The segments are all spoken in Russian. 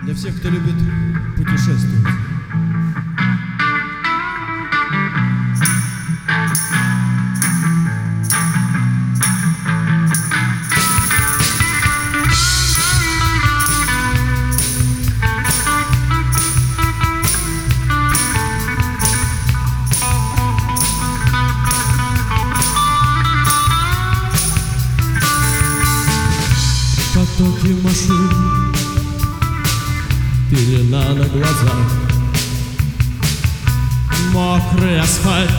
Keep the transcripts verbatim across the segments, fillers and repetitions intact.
Для всех, кто любит путешествовать. Потоки машин, пелена на глазах, мокрый асфальт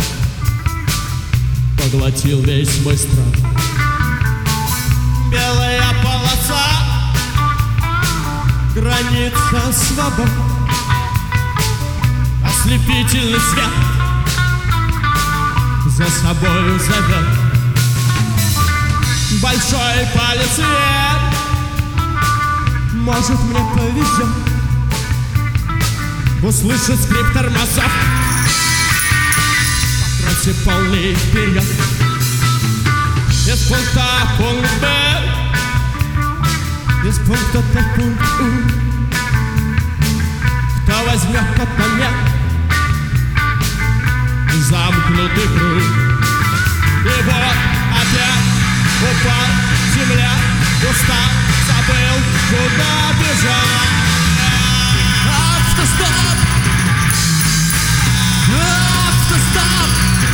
поглотил весь мой страх. Белая полоса, граница свобод, ослепительный свет за собою зовет. Большой палец вверх, может, мне повезет услышать скрип тормозов по трассе полный вперед. Из пункта А в пункт Б, из пункта Т в пункт У. Кто возьмет тот момент, замкнутый круг. И вот опять упал, земля устал, забыл, куда бежать. Автостоп! Автостоп!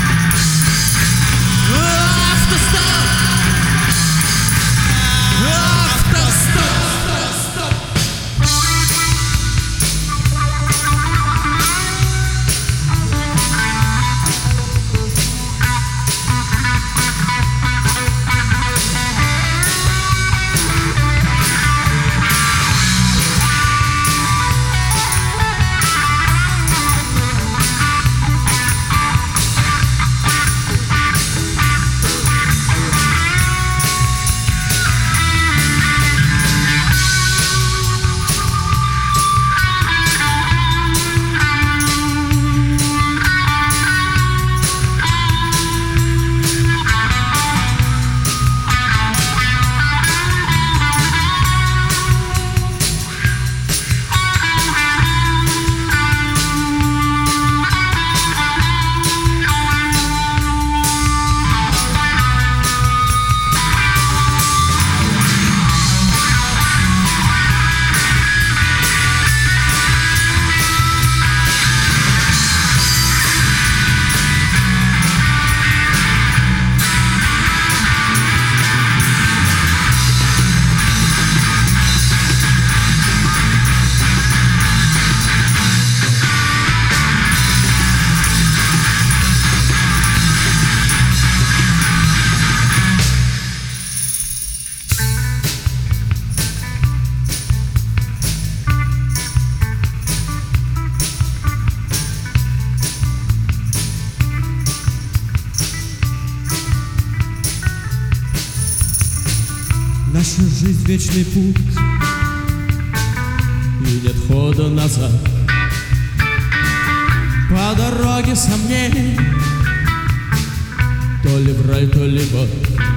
Автостоп! Автостоп! Наша жизнь — вечный путь, и нет хода назад. По дороге сомнений, то ли в рай, то ли в ад.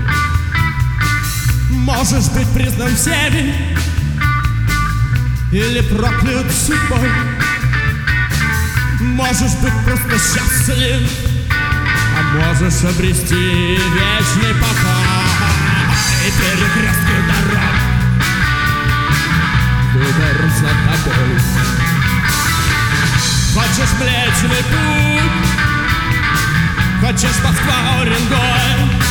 Можешь быть признан всеми или проклят судьбой. Можешь быть просто счастлив, а можешь обрести вечный покой. И перекрестки дорог выбор за тобой. Хочешь Млечный Путь, хочешь Москва, Уренгой,